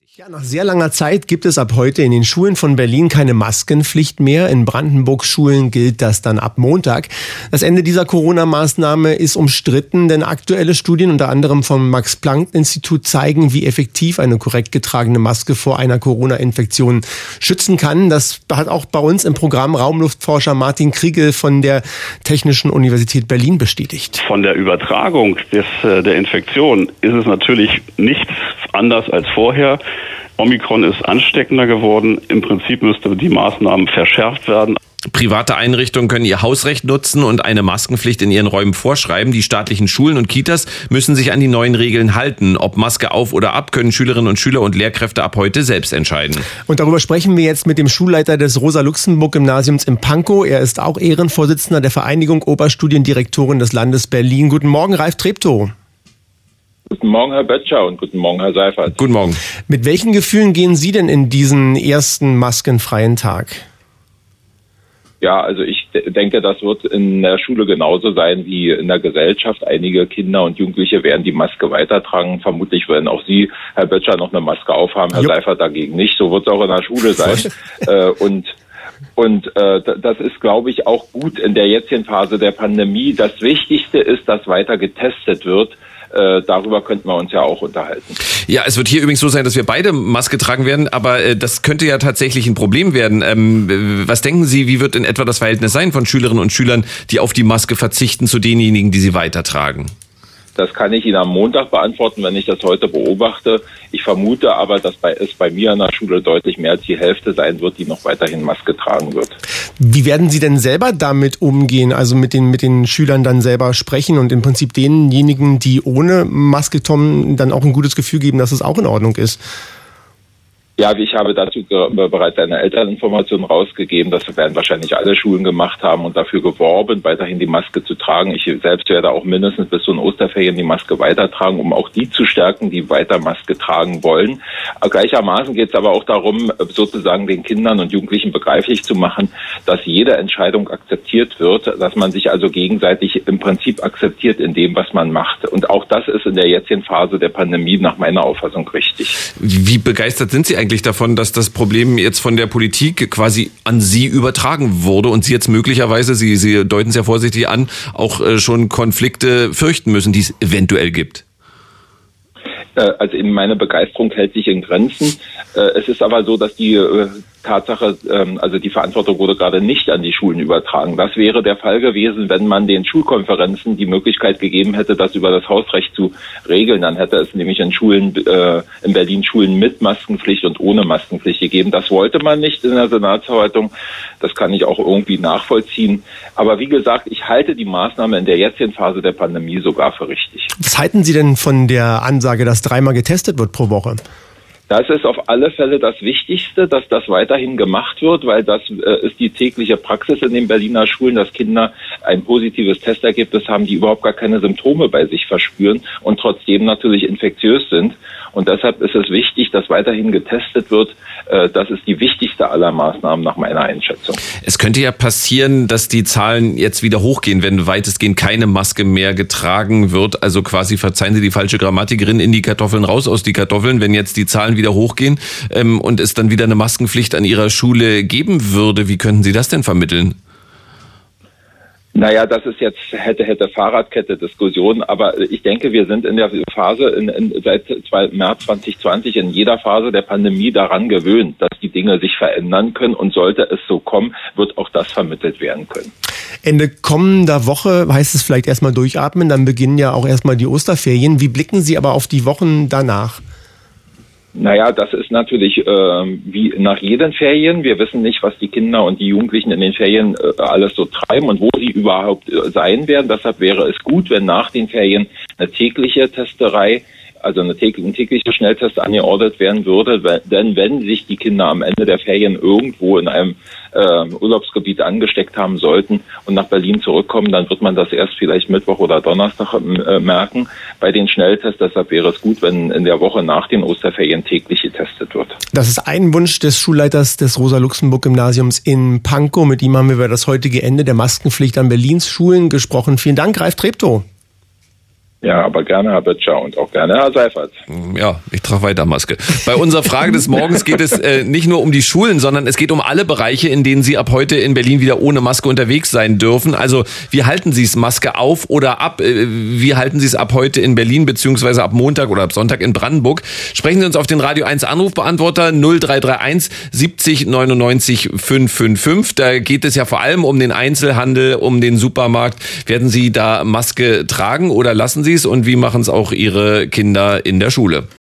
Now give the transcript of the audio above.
Ja, nach sehr langer Zeit gibt es ab heute in den Schulen von Berlin keine Maskenpflicht mehr. In Brandenburgs Schulen gilt das dann ab Montag. Das Ende dieser Corona-Maßnahme ist umstritten, denn aktuelle Studien unter anderem vom Max-Planck-Institut zeigen, wie effektiv eine korrekt getragene Maske vor einer Corona-Infektion schützen kann. Das hat auch bei uns im Programm Raumluftforscher Martin Kriegel von der Technischen Universität Berlin bestätigt. Von der Übertragung der Infektion ist es natürlich nichts anders als vorher. Omikron ist ansteckender geworden. Im Prinzip müsste die Maßnahmen verschärft werden. Private Einrichtungen können ihr Hausrecht nutzen und eine Maskenpflicht in ihren Räumen vorschreiben. Die staatlichen Schulen und Kitas müssen sich an die neuen Regeln halten. Ob Maske auf oder ab, können Schülerinnen und Schüler und Lehrkräfte ab heute selbst entscheiden. Und darüber sprechen wir jetzt mit dem Schulleiter des Rosa-Luxemburg-Gymnasiums in Pankow. Er ist auch Ehrenvorsitzender der Vereinigung Oberstudiendirektoren des Landes Berlin. Guten Morgen, Ralf Treptow. Guten Morgen, Herr Böttcher, und guten Morgen, Herr Seifert. Guten Morgen. Mit welchen Gefühlen gehen Sie denn in diesen ersten maskenfreien Tag? Ja, also ich denke, das wird in der Schule genauso sein wie in der Gesellschaft. Einige Kinder und Jugendliche werden die Maske weitertragen. Vermutlich werden auch Sie, Herr Böttcher, noch eine Maske aufhaben, Herr Seifert dagegen nicht. So wird es auch in der Schule sein. Und das ist, glaube ich, auch gut in der jetzigen Phase der Pandemie. Das Wichtigste ist, dass weiter getestet wird. Darüber könnten wir uns ja auch unterhalten. Ja, es wird hier übrigens so sein, dass wir beide Maske tragen werden, aber das könnte ja tatsächlich ein Problem werden. Was denken Sie, wie wird in etwa das Verhältnis sein von Schülerinnen und Schülern, die auf die Maske verzichten, zu denjenigen, die sie weitertragen? Das kann ich Ihnen am Montag beantworten, wenn ich das heute beobachte. Ich vermute aber, dass es bei mir in der Schule deutlich mehr als die Hälfte sein wird, die noch weiterhin Maske tragen wird. Wie werden Sie denn selber damit umgehen? Also mit den Schülern dann selber sprechen und im Prinzip denjenigen, die ohne Maske kommen, dann auch ein gutes Gefühl geben, dass es auch in Ordnung ist? Ja, ich habe dazu bereits eine Elterninformation rausgegeben. Das werden wahrscheinlich alle Schulen gemacht haben und dafür geworben, weiterhin die Maske zu tragen. Ich selbst werde auch mindestens bis zu den Osterferien die Maske weitertragen, um auch die zu stärken, die weiter Maske tragen wollen. Gleichermaßen geht es aber auch darum, sozusagen den Kindern und Jugendlichen begreiflich zu machen, dass jede Entscheidung akzeptiert wird, dass man sich also gegenseitig im Prinzip akzeptiert in dem, was man macht. Und auch das ist in der jetzigen Phase der Pandemie nach meiner Auffassung richtig. Wie begeistert sind Sie eigentlich davon, dass das Problem jetzt von der Politik quasi an Sie übertragen wurde und Sie jetzt möglicherweise, Sie deuten es ja vorsichtig an, auch schon Konflikte fürchten müssen, die es eventuell gibt? Also eben meine Begeisterung hält sich in Grenzen. Es ist aber so, dass die Tatsache, also die Verantwortung wurde gerade nicht an die Schulen übertragen. Das wäre der Fall gewesen, wenn man den Schulkonferenzen die Möglichkeit gegeben hätte, das über das Hausrecht zu regeln. Dann hätte es nämlich in Schulen, in Berlin Schulen mit Maskenpflicht und ohne Maskenpflicht gegeben. Das wollte man nicht in der Senatsverwaltung. Das kann ich auch irgendwie nachvollziehen. Aber wie gesagt, ich halte die Maßnahme in der jetzigen Phase der Pandemie sogar für richtig. Was halten Sie denn von der Ansage, dass 3-mal getestet wird pro Woche? Das ist auf alle Fälle das Wichtigste, dass das weiterhin gemacht wird, weil das ist die tägliche Praxis in den Berliner Schulen, dass Kinder ein positives Testergebnis haben, die überhaupt gar keine Symptome bei sich verspüren und trotzdem natürlich infektiös sind. Und deshalb ist es wichtig, dass weiterhin getestet wird. Das ist die wichtigste aller Maßnahmen nach meiner Einschätzung. Es könnte ja passieren, dass die Zahlen jetzt wieder hochgehen, wenn weitestgehend keine Maske mehr getragen wird. Also quasi, verzeihen Sie die falsche Grammatik, in die Kartoffeln, raus aus die Kartoffeln, wenn jetzt die Zahlen wieder hochgehen und es dann wieder eine Maskenpflicht an Ihrer Schule geben würde. Wie könnten Sie das denn vermitteln? Naja, das ist jetzt hätte Fahrradkette-Diskussion, aber ich denke, wir sind in der Phase seit März 2020 in jeder Phase der Pandemie daran gewöhnt, dass die Dinge sich verändern können, und sollte es so kommen, wird auch das vermittelt werden können. Ende kommender Woche heißt es vielleicht erstmal durchatmen, dann beginnen ja auch erstmal die Osterferien. Wie blicken Sie aber auf die Wochen danach? Naja, das ist natürlich wie nach jeden Ferien. Wir wissen nicht, was die Kinder und die Jugendlichen in den Ferien alles so treiben und wo sie überhaupt sein werden. Deshalb wäre es gut, wenn nach den Ferien eine tägliche Testerei, also ein täglicher Schnelltest angeordnet werden würde. Denn wenn sich die Kinder am Ende der Ferien irgendwo in einem Urlaubsgebiet angesteckt haben sollten und nach Berlin zurückkommen, dann wird man das erst vielleicht Mittwoch oder Donnerstag merken bei den Schnelltests. Deshalb wäre es gut, wenn in der Woche nach den Osterferien täglich getestet wird. Das ist ein Wunsch des Schulleiters des Rosa-Luxemburg-Gymnasiums in Pankow. Mit ihm haben wir über das heutige Ende der Maskenpflicht an Berlins Schulen gesprochen. Vielen Dank, Ralf Treptow. Ja, aber gerne Herr Böttcher und auch gerne Herr Seifert. Ja, ich trage weiter Maske. Bei unserer Frage des Morgens geht es nicht nur um die Schulen, sondern es geht um alle Bereiche, in denen Sie ab heute in Berlin wieder ohne Maske unterwegs sein dürfen. Also wie halten Sie es, Maske auf oder ab? Wie halten Sie es ab heute in Berlin beziehungsweise ab Montag oder ab Sonntag in Brandenburg? Sprechen Sie uns auf den Radio 1 Anrufbeantworter 0331 70 99 555. Da geht es ja vor allem um den Einzelhandel, um den Supermarkt. Werden Sie da Maske tragen oder lassen Sie es? Und wie machen es auch Ihre Kinder in der Schule?